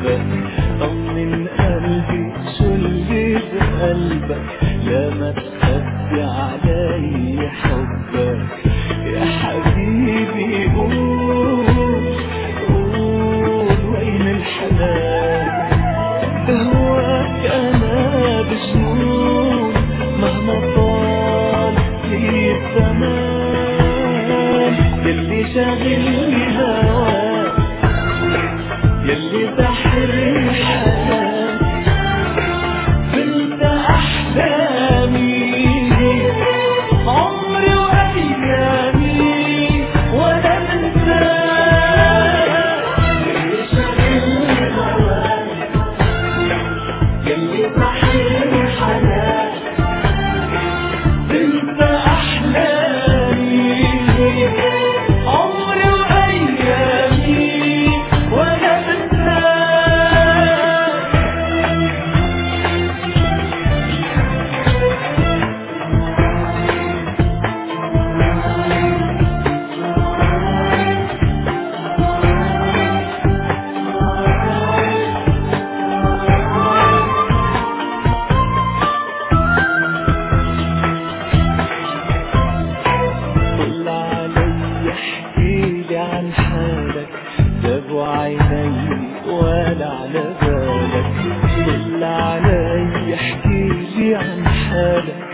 حبك، طمن قلبي شو اللي بقلبك، لا ما تخبي علي حبك يا حبيبي. قول وين الحنان، بهواك انا بجنون مهما طال لي الزمان. يلي شاغلني هواك، يلي سحرني حنان، انت احلامي عمري وايامي وانا بنساك. يلي شاغلني هواك، يلي سحرني حنان، انت احلامي عمري وايامي وانا عن حالك، جابوا عيني ولا على بالك. طل علي احكيلي عن حالك،